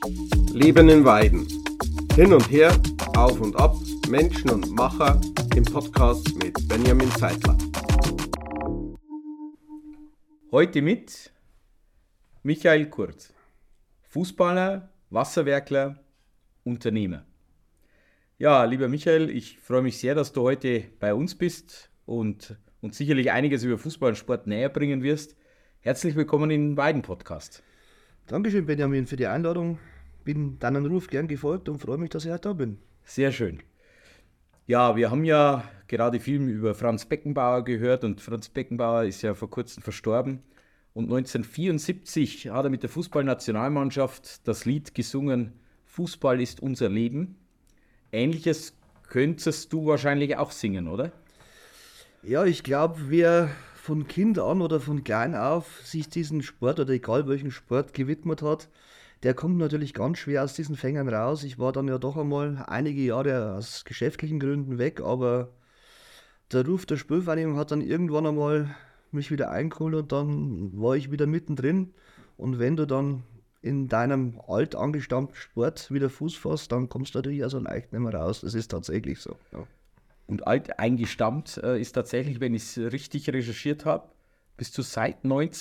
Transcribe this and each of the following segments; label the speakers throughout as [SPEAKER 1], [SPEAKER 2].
[SPEAKER 1] Leben in Weiden. Hin und her, auf und ab, Menschen und Macher im Podcast mit Benjamin Zeitler.
[SPEAKER 2] Heute mit Michael Kurz, Fußballer, Wasserwerkler, Unternehmer. Ja, lieber Michael, ich freue mich sehr, dass du heute bei uns bist und uns sicherlich einiges über Fußball und Sport näher bringen wirst. Herzlich willkommen im Weiden-Podcast.
[SPEAKER 3] Dankeschön, Benjamin, für die Einladung. Bin deinem Ruf gern gefolgt und freue mich, dass ich heute da bin.
[SPEAKER 2] Sehr schön. Ja, wir haben ja gerade viel über Franz Beckenbauer gehört und Franz Beckenbauer ist ja vor kurzem verstorben. Und 1974 hat er mit der Fußballnationalmannschaft das Lied gesungen, Fußball ist unser Leben. Ähnliches könntest du wahrscheinlich auch singen, oder?
[SPEAKER 3] Ja, ich glaube, wer von Kind an oder von klein auf sich diesen Sport oder egal welchen Sport gewidmet hat, der kommt natürlich ganz schwer aus diesen Fängern raus. Ich war dann ja doch einmal einige Jahre aus geschäftlichen Gründen weg, aber der Ruf der Spielvereinigung hat dann irgendwann einmal mich wieder eingeholt und dann war ich wieder mittendrin. Und wenn du dann in deinem alt angestammten Sport wieder Fuß fasst, dann kommst du natürlich auch so leicht nicht mehr raus. Das ist tatsächlich so. Ja.
[SPEAKER 2] Und alt eingestammt ist tatsächlich, wenn ich es richtig recherchiert habe, bist du seit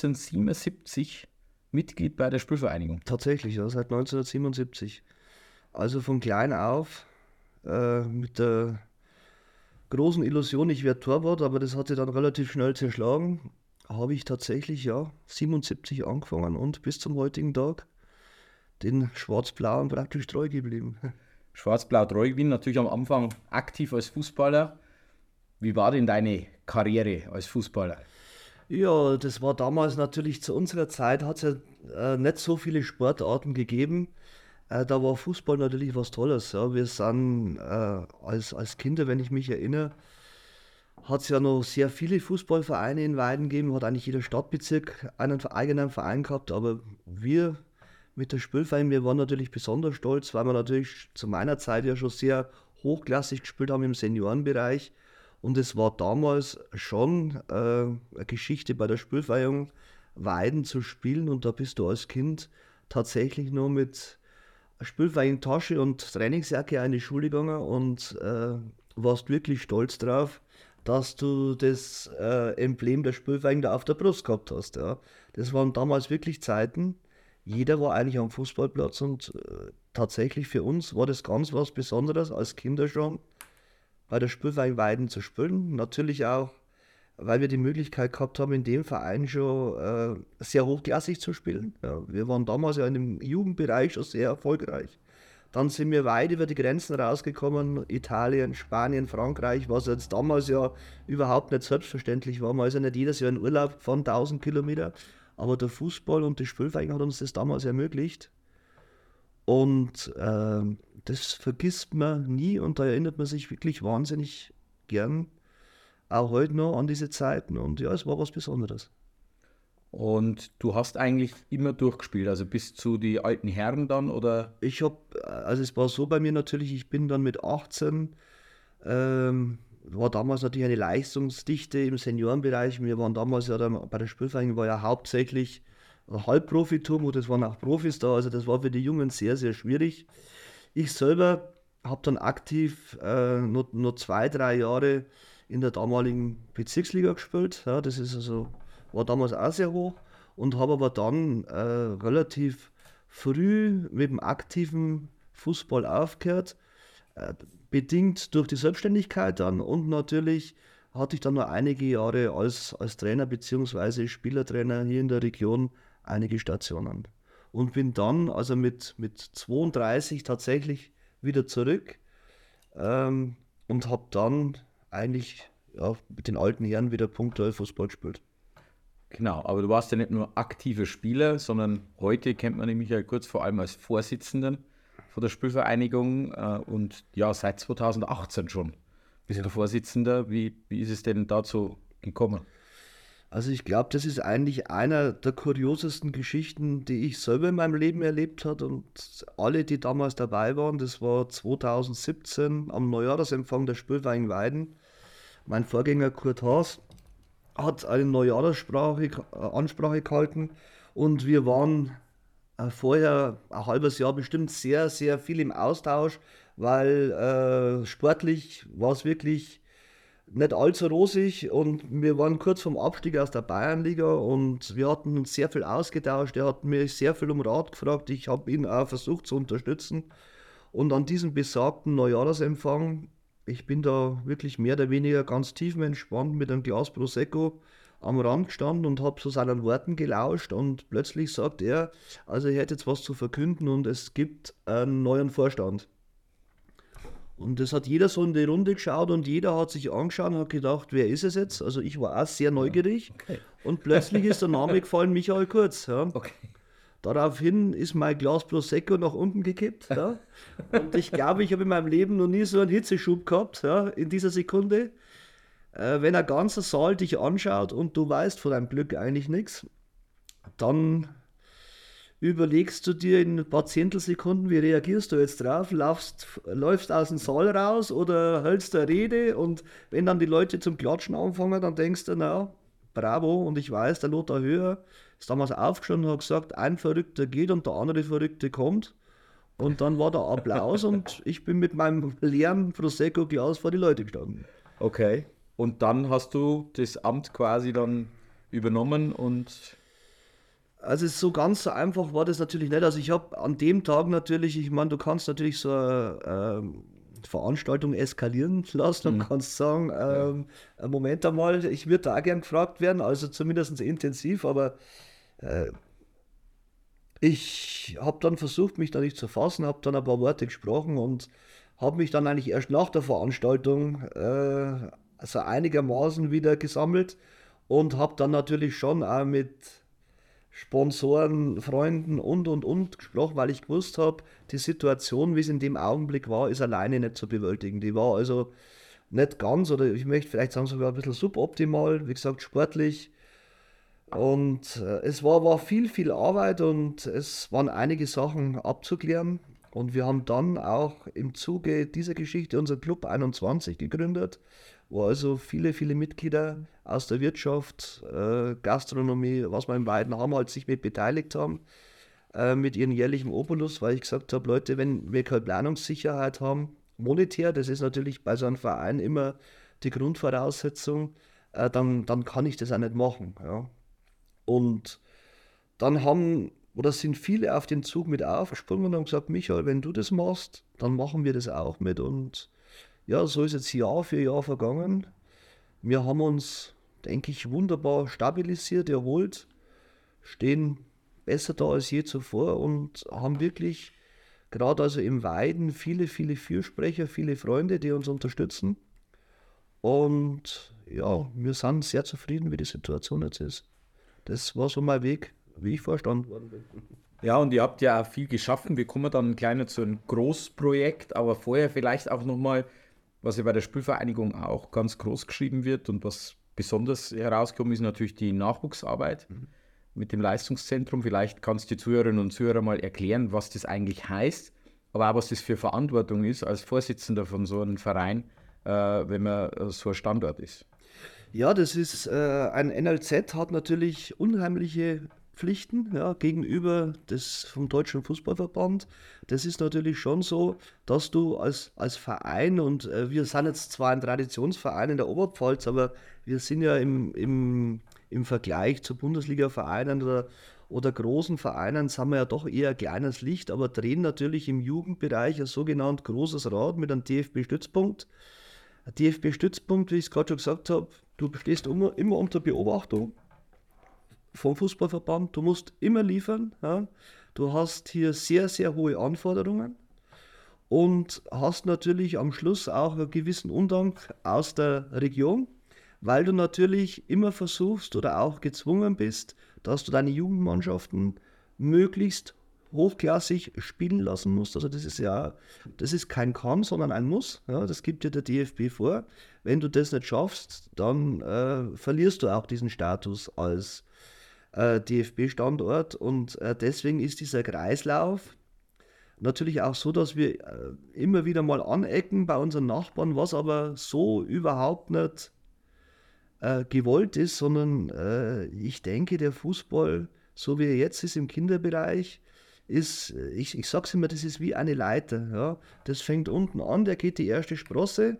[SPEAKER 2] 1977 Mitglied bei der Spielvereinigung.
[SPEAKER 3] Tatsächlich, ja, seit 1977. Also von klein auf mit der großen Illusion, ich werde Torwart, aber das hat sich dann relativ schnell zerschlagen. Habe ich tatsächlich, ja, 77 angefangen und bis zum heutigen Tag den Schwarz-Blauen praktisch treu geblieben.
[SPEAKER 2] Schwarz-Blau treu gewesen, natürlich am Anfang aktiv als Fußballer. Wie war denn deine Karriere als Fußballer?
[SPEAKER 3] Ja, das war damals natürlich zu unserer Zeit, hat es ja nicht so viele Sportarten gegeben. Da war Fußball natürlich was Tolles. Ja. Wir sind als Kinder, wenn ich mich erinnere, hat es ja noch sehr viele Fußballvereine in Weiden gegeben, hat eigentlich jeder Stadtbezirk einen eigenen Verein gehabt, aber wir mit der Spielverein, wir waren natürlich besonders stolz, weil wir natürlich zu meiner Zeit ja schon sehr hochklassig gespielt haben im Seniorenbereich. Und es war damals schon eine Geschichte bei der Spielvereinigung, Weiden zu spielen. Und da bist du als Kind tatsächlich nur mit Spielverein-Tasche und Trainingsjacke in die Schule gegangen und warst wirklich stolz drauf, dass du das Emblem der Spielverein da auf der Brust gehabt hast. Ja. Das waren damals wirklich Zeiten. Jeder war eigentlich am Fußballplatz und tatsächlich für uns war das ganz was Besonderes als Kinder schon bei der Spielverein Weiden zu spielen. Natürlich auch, weil wir die Möglichkeit gehabt haben, in dem Verein schon sehr hochklassig zu spielen. Ja, wir waren damals ja in dem Jugendbereich schon sehr erfolgreich. Dann sind wir weit über die Grenzen rausgekommen, Italien, Spanien, Frankreich, was jetzt damals ja überhaupt nicht selbstverständlich war. Man ist ja nicht jedes Jahr in Urlaub von 1000 Kilometer, aber der Fußball und die Spielverein hat uns das damals ermöglicht. Und das vergisst man nie und da erinnert man sich wirklich wahnsinnig gern, auch heute noch an diese Zeiten. Und ja, es war was Besonderes.
[SPEAKER 2] Und du hast eigentlich immer durchgespielt, also bis zu die alten Herren dann, oder?
[SPEAKER 3] Also es war so bei mir natürlich, ich bin dann mit 18, war damals natürlich eine Leistungsdichte im Seniorenbereich. Wir waren damals ja dann, bei der Spielvereinigung war ja hauptsächlich Halbprofitum und es waren auch Profis da, also das war für die Jungen sehr, sehr schwierig. Ich selber habe dann aktiv nur 2, 3 Jahre in der damaligen Bezirksliga gespielt. Ja, das ist also, war damals auch sehr hoch und habe aber dann relativ früh mit dem aktiven Fußball aufgehört, bedingt durch die Selbstständigkeit dann und natürlich hatte ich dann noch einige Jahre als Trainer bzw. Spielertrainer hier in der Region einige Stationen. Und bin dann also mit 32 tatsächlich wieder zurück und habe dann eigentlich ja, mit den alten Herren wieder punktuell Fußball gespielt.
[SPEAKER 2] Genau, aber du warst ja nicht nur aktiver Spieler, sondern heute kennt man nämlich ja kurz vor allem als Vorsitzenden von der Spielvereinigung und ja, seit 2018 schon bist du Vorsitzender. Wie ist es denn dazu gekommen?
[SPEAKER 3] Also ich glaube, das ist eigentlich einer der kuriosesten Geschichten, die ich selber in meinem Leben erlebt habe und alle, die damals dabei waren, das war 2017 am Neujahrsempfang der Spielverein Weiden. Mein Vorgänger Kurt Haas hat eine Neujahresansprache gehalten und wir waren vorher ein halbes Jahr bestimmt sehr, sehr viel im Austausch, weil sportlich war es wirklich nicht allzu rosig und wir waren kurz vorm Abstieg aus der Bayernliga und wir hatten uns sehr viel ausgetauscht. Er hat mich sehr viel um Rat gefragt, ich habe ihn auch versucht zu unterstützen. Und an diesem besagten Neujahresempfang, ich bin da wirklich mehr oder weniger ganz tiefenentspannt mit einem Glas Prosecco am Rand gestanden und habe so seinen Worten gelauscht und plötzlich sagt er, also er hätte jetzt was zu verkünden und es gibt einen neuen Vorstand. Und das hat jeder so in die Runde geschaut und jeder hat sich angeschaut und hat gedacht, wer ist es jetzt? Also ich war auch sehr neugierig
[SPEAKER 2] Okay.
[SPEAKER 3] und plötzlich ist der Name gefallen, Michael Kurz. Ja.
[SPEAKER 2] Okay.
[SPEAKER 3] Daraufhin ist mein Glas Prosecco nach unten gekippt. Ja. Und ich glaube, ich habe in meinem Leben noch nie so einen Hitzeschub gehabt, ja, in dieser Sekunde. Wenn ein ganzer Saal dich anschaut und du weißt von deinem Glück eigentlich nichts, dann überlegst du dir in ein paar Zehntelsekunden, wie reagierst du jetzt drauf, läufst aus dem Saal raus oder hältst eine Rede und wenn dann die Leute zum Klatschen anfangen, dann denkst du, na, bravo, und ich weiß, der Lothar Höher ist damals aufgestanden und hat gesagt, ein Verrückter geht und der andere Verrückte kommt und dann war der Applaus und ich bin mit meinem leeren Prosecco-Glas vor die Leute gestanden.
[SPEAKER 2] Okay. Und dann hast du das Amt quasi dann übernommen und
[SPEAKER 3] Also so ganz so einfach war das natürlich nicht. Also ich habe an dem Tag natürlich, ich meine, du kannst natürlich so eine Veranstaltung eskalieren lassen und kannst sagen, Moment einmal, ich würde da auch gern gefragt werden, also zumindest intensiv, aber ich habe dann versucht, mich da nicht zu fassen, habe dann ein paar Worte gesprochen und habe mich dann eigentlich erst nach der Veranstaltung also einigermaßen wieder gesammelt und habe dann natürlich schon auch mit Sponsoren, Freunden und gesprochen, weil ich gewusst habe, die Situation, wie es in dem Augenblick war, ist alleine nicht zu bewältigen. Die war also nicht ganz, oder ich möchte vielleicht sagen, sogar ein bisschen suboptimal, wie gesagt, sportlich. Und es war viel, viel Arbeit und es waren einige Sachen abzuklären. Und wir haben dann auch im Zuge dieser Geschichte unseren Club 21 gegründet, wo also viele, viele Mitglieder aus der Wirtschaft, Gastronomie, was wir in beiden haben, halt sich mit beteiligt haben, mit ihrem jährlichen Obolus, weil ich gesagt habe, Leute, wenn wir keine Planungssicherheit haben, monetär, das ist natürlich bei so einem Verein immer die Grundvoraussetzung, dann kann ich das auch nicht machen. Ja. Und dann sind viele auf den Zug mit aufgesprungen und haben gesagt, Michael, wenn du das machst, dann machen wir das auch mit. Und ja, so ist jetzt Jahr für Jahr vergangen. Wir haben uns, denke ich, wunderbar stabilisiert, erholt, stehen besser da als je zuvor und haben wirklich gerade also im Weiden viele, viele Fürsprecher, viele Freunde, die uns unterstützen. Und ja, wir sind sehr zufrieden, wie die Situation jetzt ist. Das war so mein Weg, wie ich vorstand worden bin.
[SPEAKER 2] ja, und ihr habt ja auch viel geschaffen. Wir kommen dann kleiner zu einem Großprojekt, aber vorher vielleicht auch nochmal, was ja bei der Spielvereinigung auch ganz groß geschrieben wird und was besonders herausgekommen ist, natürlich die Nachwuchsarbeit mit dem Leistungszentrum. Vielleicht kannst du die Zuhörerinnen und Zuhörer mal erklären, was das eigentlich heißt, aber auch was das für Verantwortung ist als Vorsitzender von so einem Verein, wenn man so ein Standort ist.
[SPEAKER 3] Ja, das ist ein NLZ hat natürlich unheimliche Pflichten, ja, gegenüber des vom Deutschen Fußballverband. Das ist natürlich schon so, dass du als Verein und wir sind jetzt zwar ein Traditionsverein in der Oberpfalz, aber wir sind ja im Vergleich zu Bundesliga-Vereinen oder großen Vereinen sind wir ja doch eher ein kleines Licht, aber drehen natürlich im Jugendbereich ein sogenannt großes Rad mit einem DFB-Stützpunkt. Ein DFB-Stützpunkt, wie ich es gerade schon gesagt habe, du stehst immer unter Beobachtung vom Fußballverband, du musst immer liefern, ja. Du hast hier sehr, sehr hohe Anforderungen und hast natürlich am Schluss auch einen gewissen Undank aus der Region, weil du natürlich immer versuchst oder auch gezwungen bist, dass du deine Jugendmannschaften möglichst hochklassig spielen lassen musst. Also das ist kein Kann, sondern ein Muss. Ja, das gibt dir der DFB vor. Wenn du das nicht schaffst, dann verlierst du auch diesen Status als DFB-Standort und deswegen ist dieser Kreislauf natürlich auch so, dass wir immer wieder mal anecken bei unseren Nachbarn, was aber so überhaupt nicht gewollt ist, sondern ich denke, der Fußball, so wie er jetzt ist im Kinderbereich, ich sage es immer, das ist wie eine Leiter. Ja? Das fängt unten an, der geht die erste Sprosse,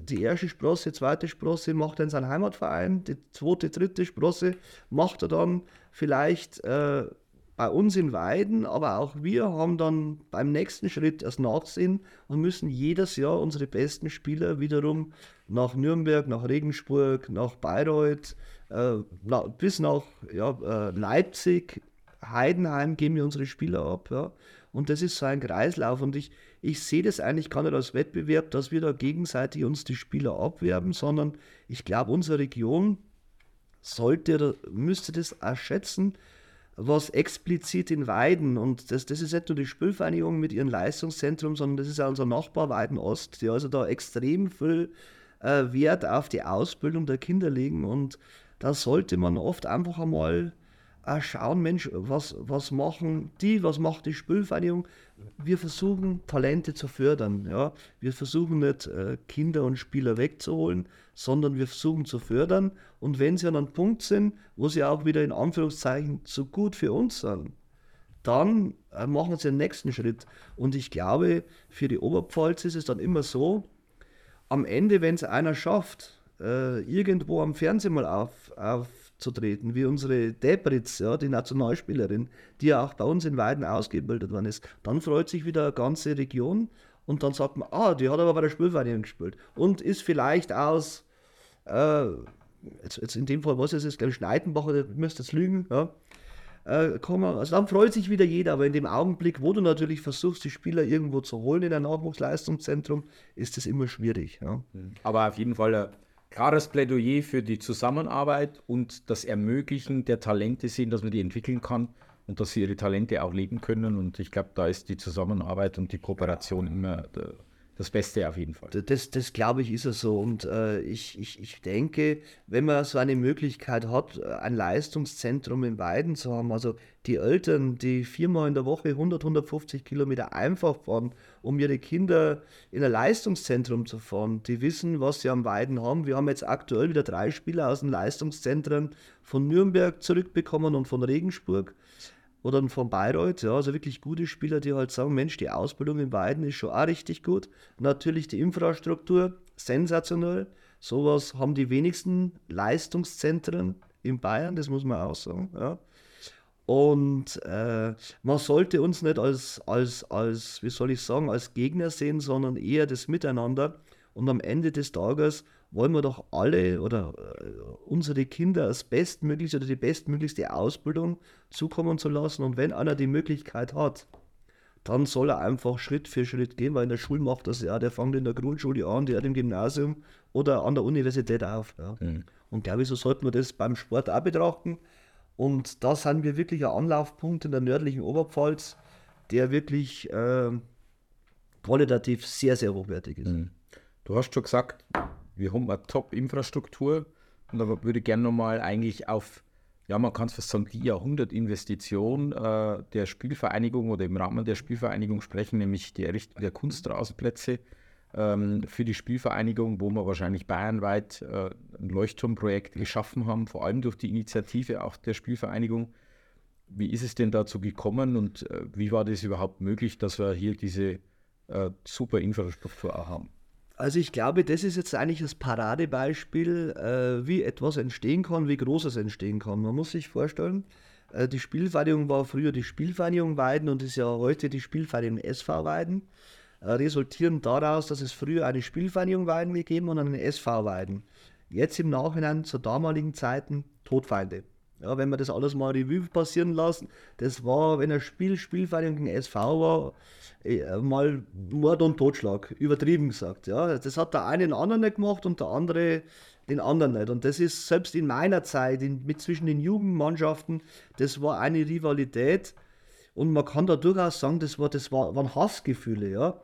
[SPEAKER 3] zweite Sprosse macht er in seinen Heimatverein, die zweite, dritte Sprosse macht er dann vielleicht bei uns in Weiden, aber auch wir haben dann beim nächsten Schritt das Nachsehen und müssen jedes Jahr unsere besten Spieler wiederum nach Nürnberg, nach Regensburg, nach Bayreuth, bis nach Leipzig, Heidenheim geben wir unsere Spieler ab. Ja. Und das ist so ein Kreislauf und ich sehe das eigentlich gar nicht als Wettbewerb, dass wir da gegenseitig uns die Spieler abwerben, sondern ich glaube, unsere Region müsste das auch schätzen, was explizit in Weiden, und das ist nicht nur die Spielvereinigung mit ihrem Leistungszentrum, sondern das ist auch unser Nachbar Weiden Ost, die also da extrem viel Wert auf die Ausbildung der Kinder legen, und da sollte man oft einfach einmal schauen, Mensch, was machen die, was macht die Spielvereinigung? Wir versuchen, Talente zu fördern. Ja? Wir versuchen nicht, Kinder und Spieler wegzuholen, sondern wir versuchen zu fördern. Und wenn sie an einem Punkt sind, wo sie auch wieder in Anführungszeichen zu gut für uns sind, dann machen sie den nächsten Schritt. Und ich glaube, für die Oberpfalz ist es dann immer so, am Ende, wenn es einer schafft, irgendwo am Fernsehen mal aufzutreten, wie unsere Debritz, ja, die Nationalspielerin, die ja auch bei uns in Weiden ausgebildet worden ist, dann freut sich wieder eine ganze Region und dann sagt man, die hat aber bei der Spielvereinigung gespielt und ist vielleicht aus, jetzt in dem Fall, was ist es, glaube ich, Schneidenbach, oder müsste jetzt lügen, ja, also dann freut sich wieder jeder, aber in dem Augenblick, wo du natürlich versuchst, die Spieler irgendwo zu holen in ein Nachwuchsleistungszentrum, ist das immer schwierig. Ja.
[SPEAKER 2] Aber auf jeden Fall ein klares Plädoyer für die Zusammenarbeit und das Ermöglichen der Talente sehen, dass man die entwickeln kann und dass sie ihre Talente auch leben können. Und ich glaube, da ist die Zusammenarbeit und die Kooperation immer das Beste auf jeden Fall.
[SPEAKER 3] Das glaube ich, ist es so. Und ich denke, wenn man so eine Möglichkeit hat, ein Leistungszentrum in Weiden zu haben, also die Eltern, die 4-mal in der Woche 150 Kilometer einfach fahren, um ihre Kinder in ein Leistungszentrum zu fahren, die wissen, was sie am Weiden haben. Wir haben jetzt aktuell wieder 3 Spieler aus den Leistungszentren von Nürnberg zurückbekommen und von Regensburg. Oder von Bayreuth, ja, also wirklich gute Spieler, die halt sagen, Mensch, die Ausbildung in Weiden ist schon auch richtig gut. Natürlich die Infrastruktur, sensationell. Sowas haben die wenigsten Leistungszentren in Bayern, das muss man auch sagen. Ja. Und man sollte uns nicht als, wie soll ich sagen, als Gegner sehen, sondern eher das Miteinander. Und am Ende des Tages wollen wir doch alle oder unsere Kinder das bestmöglichste oder die bestmöglichste Ausbildung zukommen zu lassen. Und wenn einer die Möglichkeit hat, dann soll er einfach Schritt für Schritt gehen, weil in der Schule macht das ja, der fängt in der Grundschule an, der hat im Gymnasium oder an der Universität auf. Ja. Und glaube ich, so sollten wir das beim Sport auch betrachten. Und da sind wir wirklich ein Anlaufpunkt in der nördlichen Oberpfalz, der wirklich qualitativ sehr, sehr hochwertig ist.
[SPEAKER 2] Du hast schon gesagt, wir haben eine Top-Infrastruktur und da würde ich gerne nochmal eigentlich auf, ja, man kann es fast sagen, die Jahrhundertinvestition der Spielvereinigung oder im Rahmen der Spielvereinigung sprechen, nämlich die Errichtung der Kunstrasenplätze für die Spielvereinigung, wo wir wahrscheinlich bayernweit ein Leuchtturmprojekt geschaffen haben, vor allem durch die Initiative auch der Spielvereinigung. Wie ist es denn dazu gekommen und wie war das überhaupt möglich, dass wir hier diese super Infrastruktur auch haben?
[SPEAKER 3] Also ich glaube, das ist jetzt eigentlich das Paradebeispiel, wie etwas entstehen kann, wie groß es entstehen kann. Man muss sich vorstellen, die Spielvereinigung war früher die Spielvereinigung Weiden und ist ja heute die Spielvereinigung SV Weiden. Resultierend daraus, dass es früher eine Spielvereinigung Weiden gegeben und einen SV Weiden. Jetzt im Nachhinein zu damaligen Zeiten Todfeinde. Ja, wenn wir das alles mal Revue passieren lassen, das war, wenn ein Spielvereinigung gegen SV war, mal Mord und Totschlag, übertrieben gesagt. Ja. Das hat der eine den anderen nicht gemacht und der andere den anderen nicht. Und das ist selbst in meiner Zeit, zwischen den Jugendmannschaften, das war eine Rivalität. Und man kann da durchaus sagen, das waren Hassgefühle. Ja.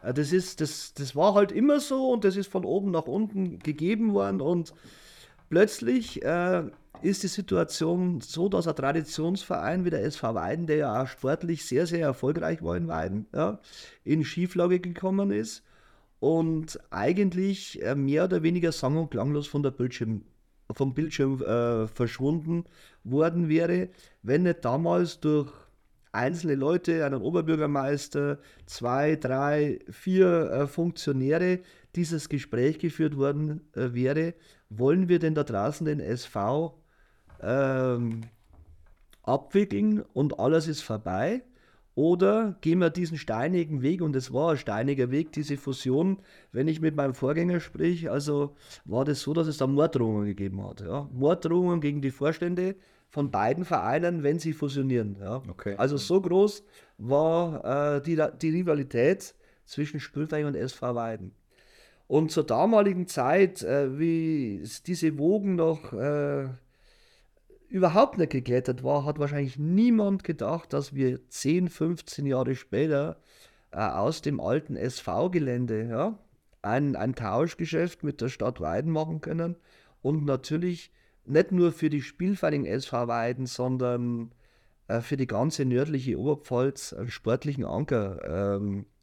[SPEAKER 3] Das war halt immer so und das ist von oben nach unten gegeben worden. Und plötzlich ist die Situation so, dass ein Traditionsverein wie der SV Weiden, der ja auch sportlich sehr, sehr erfolgreich war in Weiden, ja, in Schieflage gekommen ist und eigentlich mehr oder weniger sang- und klanglos vom Bildschirm verschwunden worden wäre, wenn nicht damals durch einzelne Leute, einen Oberbürgermeister, 2, 3, 4 Funktionäre, dieses Gespräch geführt worden wäre, wollen wir denn da draußen den SV abwickeln und alles ist vorbei? Oder gehen wir diesen steinigen Weg, und es war ein steiniger Weg, diese Fusion. Wenn ich mit meinem Vorgänger sprich, also war das so, dass es da Morddrohungen gegeben hat. Ja? Morddrohungen gegen die Vorstände von beiden Vereinen, wenn sie fusionieren. Ja?
[SPEAKER 2] Okay.
[SPEAKER 3] Also so groß war die Rivalität zwischen Spülverein und SV Weiden. Und zur damaligen Zeit, wie diese Wogen noch überhaupt nicht geklettert war, hat wahrscheinlich niemand gedacht, dass wir 10, 15 Jahre später aus dem alten SV-Gelände ja, ein Tauschgeschäft mit der Stadt Weiden machen können und natürlich nicht nur für die Spielvereinigung SV Weiden, sondern für die ganze nördliche Oberpfalz einen sportlichen Anker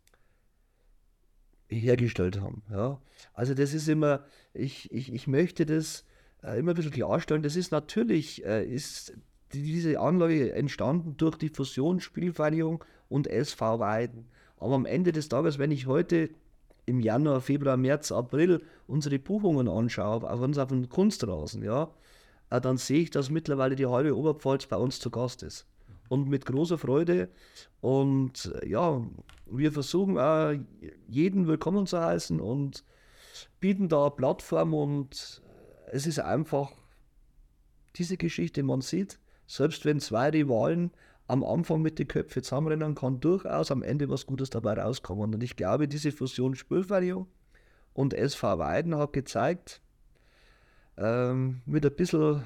[SPEAKER 3] hergestellt haben. Ja. Also das ist immer, ich möchte das immer ein bisschen klarstellen, das ist natürlich, ist diese Anlage entstanden durch die Fusion Spielvereinigung und SV Weiden. Aber am Ende des Tages, wenn ich heute im Januar, Februar, März, April unsere Buchungen anschaue, auf uns auf dem Kunstrasen, ja, dann sehe ich, dass mittlerweile die halbe Oberpfalz bei uns zu Gast ist. Und mit großer Freude. Und ja, wir versuchen auch, jeden willkommen zu heißen und bieten da eine Plattform. Und es ist einfach diese Geschichte, man sieht, selbst wenn 2 Rivalen am Anfang mit den Köpfen zusammenrennen, kann durchaus am Ende was Gutes dabei rauskommen. Und ich glaube, diese Fusion Spielvereinigung und SV Weiden hat gezeigt, mit ein bisschen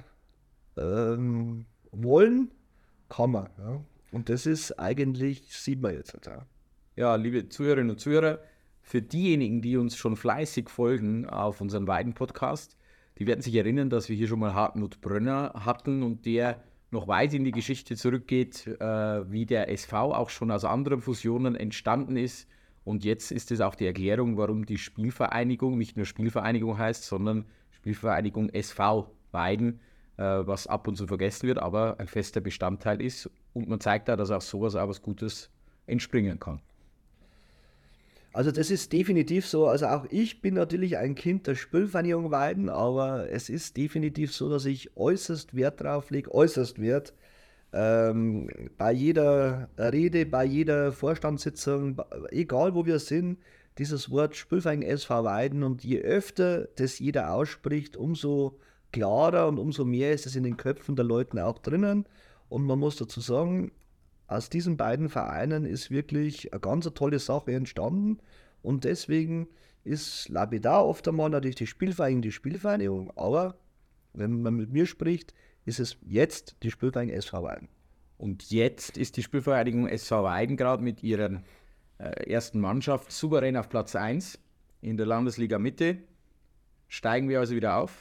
[SPEAKER 3] Wollen kann man. Ja. Und das ist eigentlich, sieht man jetzt halt auch.
[SPEAKER 2] Ja, liebe Zuhörerinnen und Zuhörer, für diejenigen, die uns schon fleißig folgen auf unserem Weiden-Podcast, die werden sich erinnern, dass wir hier schon mal Hartmut Brönner hatten und der noch weit in die Geschichte zurückgeht, wie der SV auch schon aus anderen Fusionen entstanden ist. Und jetzt ist es auch die Erklärung, warum die Spielvereinigung nicht nur Spielvereinigung heißt, sondern Spielvereinigung SV Weiden, was ab und zu vergessen wird, aber ein fester Bestandteil ist. Und man zeigt da, dass auch sowas auch was Gutes entspringen kann.
[SPEAKER 3] Also das ist definitiv so. Also auch ich bin natürlich ein Kind der Spielvereinigung Weiden, aber es ist definitiv so, dass ich äußerst Wert drauf lege, äußerst Wert. Bei jeder Rede, bei jeder Vorstandssitzung, egal wo wir sind, dieses Wort Spielvereinigung SV Weiden, und je öfter das jeder ausspricht, umso klarer und umso mehr ist es in den Köpfen der Leute auch drinnen. Und man muss dazu sagen, aus diesen beiden Vereinen ist wirklich eine ganz tolle Sache entstanden. Und deswegen ist lapidar oft einmal natürlich die Spielvereinigung, aber wenn man mit mir spricht, ist es jetzt die Spielvereinigung SV Weiden.
[SPEAKER 2] Und jetzt ist die Spielvereinigung SV Weiden gerade mit ihrer ersten Mannschaft souverän auf Platz 1 in der Landesliga Mitte. Steigen wir also wieder auf?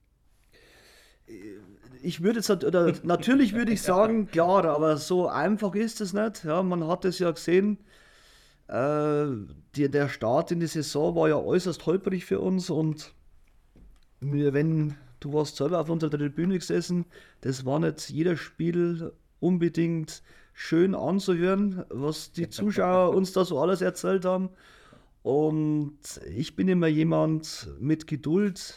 [SPEAKER 3] Ich würde jetzt, oder natürlich würde ich sagen, klar, aber so einfach ist es nicht. Ja, man hat es ja gesehen, der Start in die Saison war ja äußerst holprig für uns, und wenn du warst selber auf unserer Tribüne gesessen, das war nicht jedes Spiel unbedingt schön anzuhören, was die Zuschauer uns da so alles erzählt haben. Und ich bin immer jemand, mit Geduld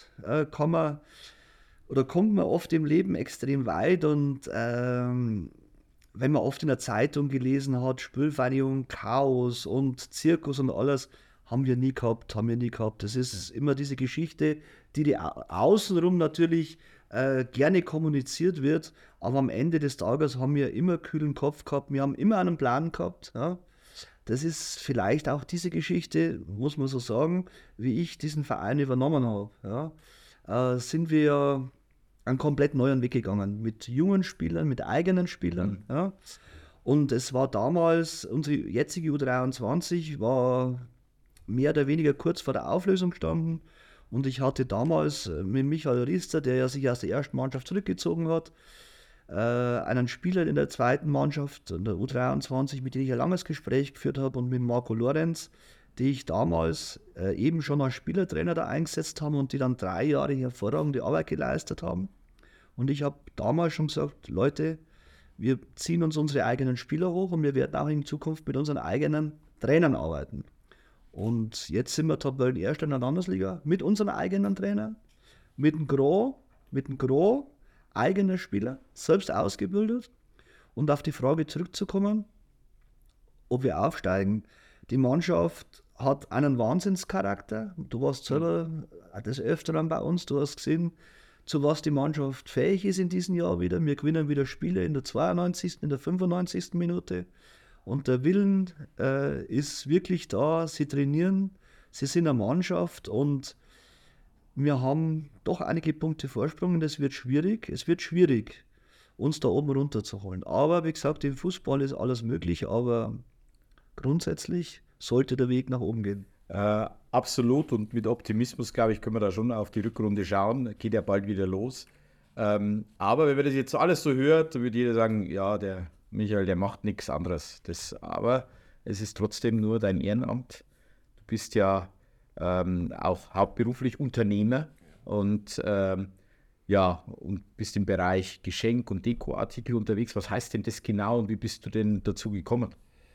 [SPEAKER 3] kommt man oft im Leben extrem weit. Und wenn man oft in der Zeitung gelesen hat, Spielvereinigung, Chaos und Zirkus und alles, haben wir nie gehabt. Das ist immer diese Geschichte, die außenrum natürlich gerne kommuniziert wird, aber am Ende des Tages haben wir immer kühlen Kopf gehabt, wir haben immer einen Plan gehabt. Ja. Das ist vielleicht auch diese Geschichte, muss man so sagen, wie ich diesen Verein übernommen habe. Ja. Sind wir einen komplett neuen Weg gegangen, mit jungen Spielern, mit eigenen Spielern. Ja. Und es war damals, unsere jetzige U23 war mehr oder weniger kurz vor der Auflösung gestanden. Und ich hatte damals mit Michael Riester, der ja sich aus der ersten Mannschaft zurückgezogen hat, einen Spieler in der zweiten Mannschaft, in der U23, mit dem ich ein langes Gespräch geführt habe, und mit Marco Lorenz, die ich damals eben schon als Spielertrainer da eingesetzt habe und die dann 3 Jahre hervorragende Arbeit geleistet haben. Und ich habe damals schon gesagt, Leute, wir ziehen uns unsere eigenen Spieler hoch und wir werden auch in Zukunft mit unseren eigenen Trainern arbeiten. Und jetzt sind wir Tabellenerster in der Landesliga mit unseren eigenen Trainern, mit dem Gros eigener Spieler, selbst ausgebildet. Und auf die Frage zurückzukommen, ob wir aufsteigen. Die Mannschaft hat einen Wahnsinnscharakter. Du warst selber des Öfteren bei uns, du hast gesehen, zu was die Mannschaft fähig ist in diesem Jahr wieder. Wir gewinnen wieder Spiele in der 92., in der 95. Minute. Und der Willen ist wirklich da. Sie trainieren, sie sind eine Mannschaft und wir haben doch einige Punkte Vorsprung und es wird schwierig, uns da oben runterzuholen. Aber wie gesagt, im Fußball ist alles möglich, aber grundsätzlich sollte der Weg nach oben gehen.
[SPEAKER 2] Absolut, und mit Optimismus, glaube ich, können wir da schon auf die Rückrunde schauen. Geht ja bald wieder los. Aber wenn man das jetzt alles so hört, dann würde jeder sagen, ja, der Michael, der macht nichts anderes. Aber es ist trotzdem nur dein Ehrenamt. Du bist ja auch hauptberuflich Unternehmer und und bist im Bereich Geschenk- und Dekoartikel unterwegs. Was heißt denn das genau und wie bist du denn dazu gekommen?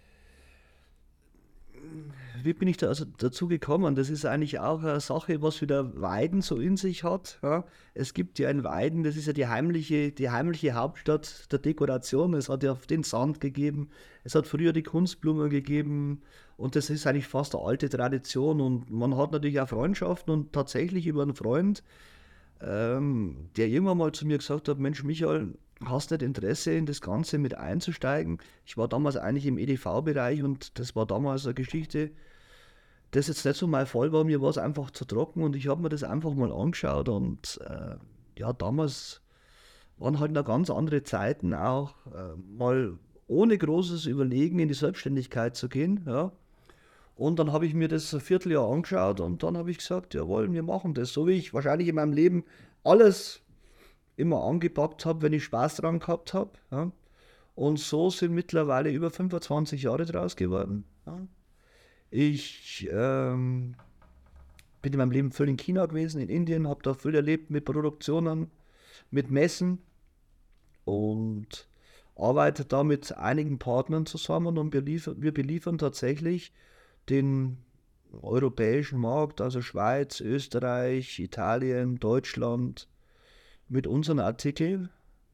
[SPEAKER 3] Wie bin ich da also dazu gekommen? Das ist eigentlich auch eine Sache, was wieder Weiden so in sich hat. Ja. Es gibt ja in Weiden, das ist ja die heimliche Hauptstadt der Dekoration. Es hat ja den Sand gegeben, es hat früher die Kunstblumen gegeben und das ist eigentlich fast eine alte Tradition. Und man hat natürlich auch Freundschaften und tatsächlich über einen Freund, der irgendwann mal zu mir gesagt hat, Mensch Michael, hast nicht Interesse in das Ganze mit einzusteigen? Ich war damals eigentlich im EDV-Bereich und das war damals eine Geschichte, das jetzt nicht so mein Fall war, mir war es einfach zu trocken und ich habe mir das einfach mal angeschaut und damals waren halt noch ganz andere Zeiten auch, mal ohne großes Überlegen in die Selbstständigkeit zu gehen, ja. Und dann habe ich mir das ein Vierteljahr angeschaut und dann habe ich gesagt, jawohl, wir machen das, so wie ich wahrscheinlich in meinem Leben alles immer angepackt habe, wenn ich Spaß dran gehabt habe. Ja. Und so sind mittlerweile über 25 Jahre draus geworden. Ja. Ich bin in meinem Leben viel in China gewesen, in Indien, habe da viel erlebt mit Produktionen, mit Messen und arbeite da mit einigen Partnern zusammen und wir beliefern tatsächlich den europäischen Markt, also Schweiz, Österreich, Italien, Deutschland, mit unseren Artikeln,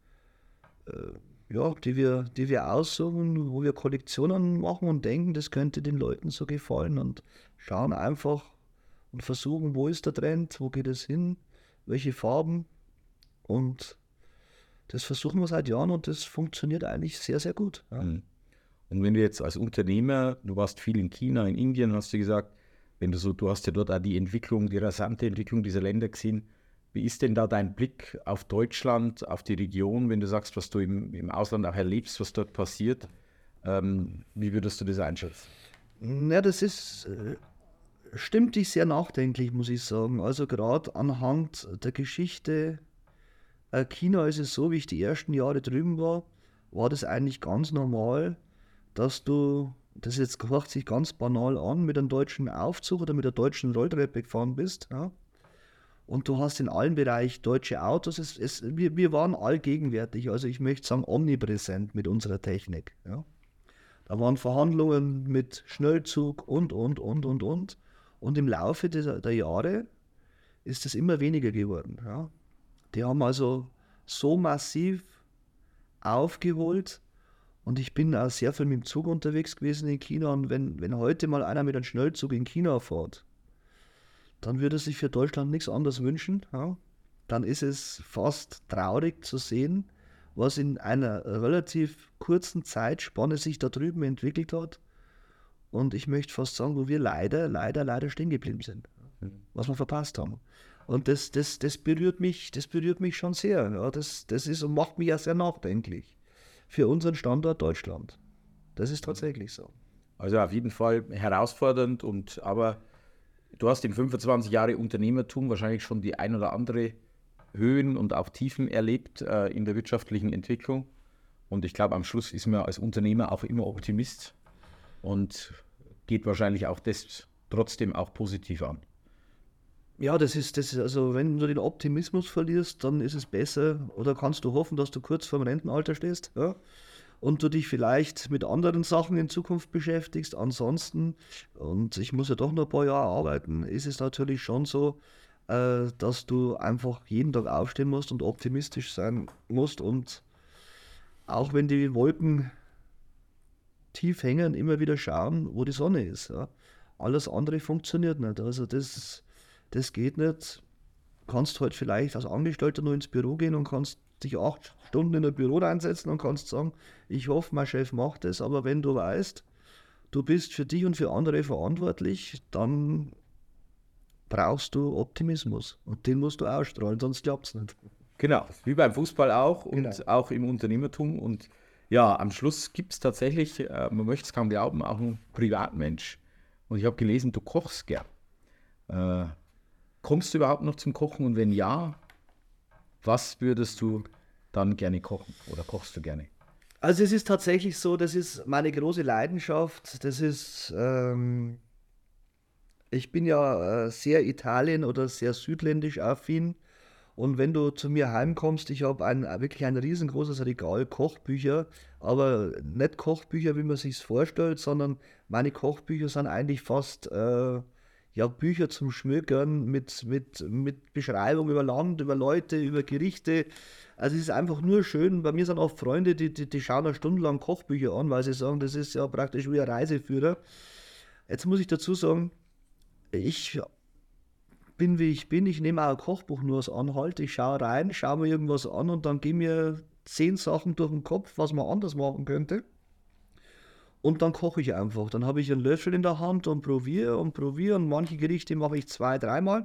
[SPEAKER 3] die wir aussuchen, wo wir Kollektionen machen und denken, das könnte den Leuten so gefallen und schauen einfach und versuchen, wo ist der Trend, wo geht es hin, welche Farben und das versuchen wir seit Jahren und das funktioniert eigentlich sehr, sehr gut. Ja.
[SPEAKER 2] Und wenn du jetzt als Unternehmer, du warst viel in China, in Indien, hast du gesagt, du hast ja dort auch die rasante Entwicklung dieser Länder gesehen. Wie ist denn da dein Blick auf Deutschland, auf die Region, wenn du sagst, was du im Ausland auch erlebst, was dort passiert? Wie würdest du das einschätzen?
[SPEAKER 3] Ja, stimmt dich sehr nachdenklich, muss ich sagen. Also gerade anhand der Geschichte China ist es so, wie ich die ersten Jahre drüben war das eigentlich ganz normal, dass das jetzt hört sich ganz banal an, mit einem deutschen Aufzug oder mit der deutschen Rolltreppe gefahren bist. Ja? Und du hast in allen Bereichen deutsche Autos. Wir waren allgegenwärtig, also ich möchte sagen omnipräsent mit unserer Technik. Ja? Da waren Verhandlungen mit Schnellzug und. Und im Laufe der Jahre ist es immer weniger geworden. Ja? Die haben also so massiv aufgeholt und ich bin auch sehr viel mit dem Zug unterwegs gewesen in China und wenn heute mal einer mit einem Schnellzug in China fährt, dann würde er sich für Deutschland nichts anderes wünschen. Ja? Dann ist es fast traurig zu sehen, was in einer relativ kurzen Zeitspanne sich da drüben entwickelt hat. Und ich möchte fast sagen, wo wir leider stehen geblieben sind, was wir verpasst haben. Und das berührt mich schon sehr. Ja, das ist und macht mich ja sehr nachdenklich für unseren Standort Deutschland. Das ist tatsächlich so.
[SPEAKER 2] Also auf jeden Fall herausfordernd, aber du hast in 25 Jahre Unternehmertum wahrscheinlich schon die ein oder andere Höhen und auch Tiefen erlebt in der wirtschaftlichen Entwicklung. Und ich glaube, am Schluss ist man als Unternehmer auch immer Optimist und geht wahrscheinlich auch das trotzdem auch positiv an.
[SPEAKER 3] Ja, das ist, also wenn du den Optimismus verlierst, dann ist es besser oder kannst du hoffen, dass du kurz vorm Rentenalter stehst, ja, und du dich vielleicht mit anderen Sachen in Zukunft beschäftigst. Ansonsten, und ich muss ja doch noch ein paar Jahre arbeiten, ist es natürlich schon so, dass du einfach jeden Tag aufstehen musst und optimistisch sein musst und auch wenn die Wolken tief hängen, immer wieder schauen, wo die Sonne ist. Ja. Alles andere funktioniert nicht. Also das geht nicht. Du kannst halt vielleicht als Angestellter nur ins Büro gehen und kannst dich 8 Stunden in ein Büro reinsetzen und kannst sagen, ich hoffe, mein Chef macht es, aber wenn du weißt, du bist für dich und für andere verantwortlich, dann brauchst du Optimismus und den musst du ausstrahlen, sonst klappt es nicht.
[SPEAKER 2] Genau, wie beim Fußball auch und
[SPEAKER 3] Genau.
[SPEAKER 2] auch im Unternehmertum. Und ja, am Schluss gibt es tatsächlich, man möchte es kaum glauben, auch einen Privatmensch. Und ich habe gelesen, du kochst gern. Kommst du überhaupt noch zum Kochen? Und wenn ja, was würdest du dann gerne kochen oder kochst du gerne?
[SPEAKER 3] Also es ist tatsächlich so, das ist meine große Leidenschaft. Das ist, ich bin ja sehr Italien- oder sehr südländisch affin. Und wenn du zu mir heimkommst, ich habe wirklich ein riesengroßes Regal Kochbücher, aber nicht Kochbücher, wie man sich vorstellt, sondern meine Kochbücher sind eigentlich fast ja, Bücher zum Schmökern mit Beschreibung über Land, über Leute, über Gerichte. Also es ist einfach nur schön. Bei mir sind oft Freunde, die schauen eine Stunde lang Kochbücher an, weil sie sagen, das ist ja praktisch wie ein Reiseführer. Jetzt muss ich dazu sagen, ich bin wie ich bin, ich nehme auch ein Kochbuch nur als Anhalt, ich schaue rein, schaue mir irgendwas an und dann gehen mir 10 Sachen durch den Kopf, was man anders machen könnte. Und dann koche ich einfach. Dann habe ich einen Löffel in der Hand und probiere und manche Gerichte mache ich 2, 3 Mal,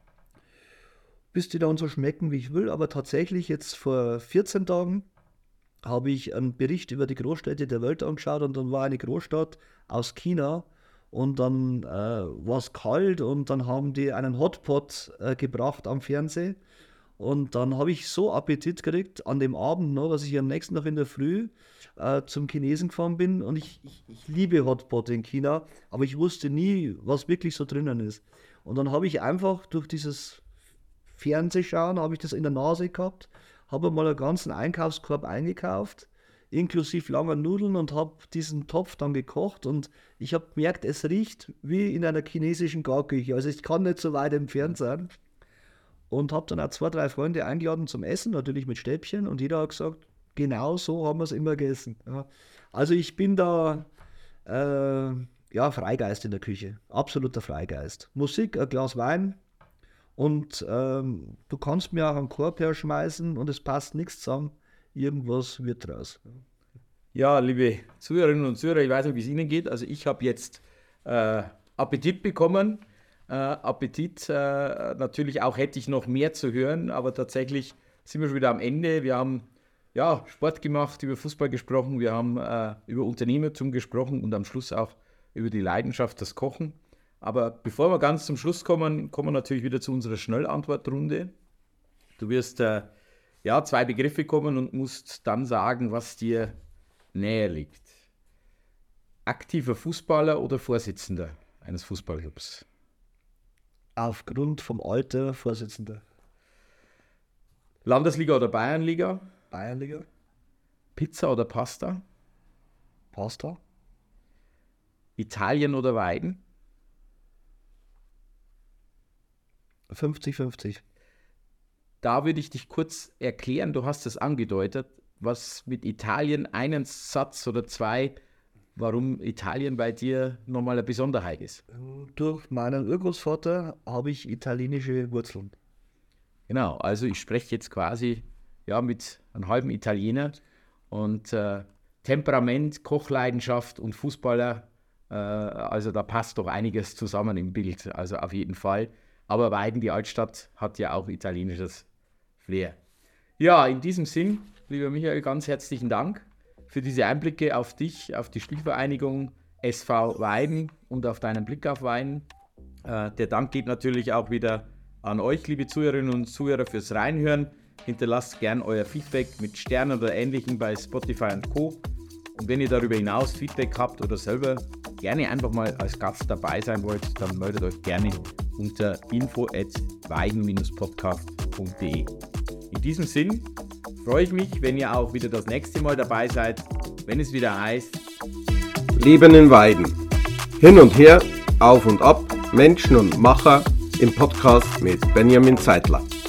[SPEAKER 3] bis die dann so schmecken, wie ich will. Aber tatsächlich jetzt vor 14 Tagen habe ich einen Bericht über die Großstädte der Welt angeschaut und dann war eine Großstadt aus China und dann war es kalt und dann haben die einen Hotpot gebracht am Fernsehen und dann habe ich so Appetit gekriegt an dem Abend noch, dass ich am nächsten Tag in der Früh zum Chinesen gefahren bin und ich liebe Hotpot in China, aber ich wusste nie, was wirklich so drinnen ist. Und dann habe ich einfach durch dieses Fernsehschauen, habe ich das in der Nase gehabt, habe mal einen ganzen Einkaufskorb eingekauft, inklusive langer Nudeln und habe diesen Topf dann gekocht und ich habe gemerkt, es riecht wie in einer chinesischen Garküche. Also ich kann nicht so weit entfernt sein und habe dann auch 2, 3 Freunde eingeladen zum Essen, natürlich mit Stäbchen und jeder hat gesagt, genau so haben wir es immer gegessen. Ja. Also ich bin da ja, Freigeist in der Küche, absoluter Freigeist. Musik, ein Glas Wein, und du kannst mir auch einen Korb herschmeißen und es passt nichts zusammen. Irgendwas wird draus.
[SPEAKER 2] Ja, liebe Zuhörerinnen und Zuhörer, ich weiß nicht, wie es Ihnen geht. Also ich habe jetzt Appetit bekommen. Natürlich auch hätte ich noch mehr zu hören, aber tatsächlich sind wir schon wieder am Ende. Wir haben ja, Sport gemacht, über Fußball gesprochen, wir haben über Unternehmertum gesprochen und am Schluss auch über die Leidenschaft, das Kochen. Aber bevor wir ganz zum Schluss kommen, kommen wir natürlich wieder zu unserer Schnellantwortrunde. Du wirst 2 Begriffe kommen und musst dann sagen, was dir näher liegt. Aktiver Fußballer oder Vorsitzender eines Fußballclubs?
[SPEAKER 3] Aufgrund vom Alter Vorsitzender.
[SPEAKER 2] Landesliga oder Bayernliga?
[SPEAKER 3] Bayernliga.
[SPEAKER 2] Pizza oder Pasta?
[SPEAKER 3] Pasta.
[SPEAKER 2] Italien oder Weiden?
[SPEAKER 3] 50-50.
[SPEAKER 2] Da würde ich dich kurz erklären, du hast es angedeutet, was mit Italien, einen Satz oder 2, warum Italien bei dir nochmal eine Besonderheit ist.
[SPEAKER 3] Durch meinen Urgroßvater habe ich italienische Wurzeln.
[SPEAKER 2] Genau, also ich spreche jetzt quasi mit einem halben Italiener und Temperament, Kochleidenschaft und Fußballer, also da passt doch einiges zusammen im Bild, also auf jeden Fall. Aber Weiden, die Altstadt, hat ja auch italienisches Flair. Ja, in diesem Sinn, lieber Michael, ganz herzlichen Dank für diese Einblicke auf dich, auf die Spielvereinigung SV Weiden und auf deinen Blick auf Weiden. Der Dank geht natürlich auch wieder an euch, liebe Zuhörerinnen und Zuhörer, fürs Reinhören. Hinterlasst gern euer Feedback mit Sternen oder Ähnlichem bei Spotify und Co. Und wenn ihr darüber hinaus Feedback habt oder selber gerne einfach mal als Gast dabei sein wollt, dann meldet euch gerne unter info@weiden-podcast.de. In diesem Sinn freue ich mich, wenn ihr auch wieder das nächste Mal dabei seid, wenn es wieder heißt
[SPEAKER 1] Leben in Weiden. Hin und her, auf und ab, Menschen und Macher im Podcast mit Benjamin Zeitler.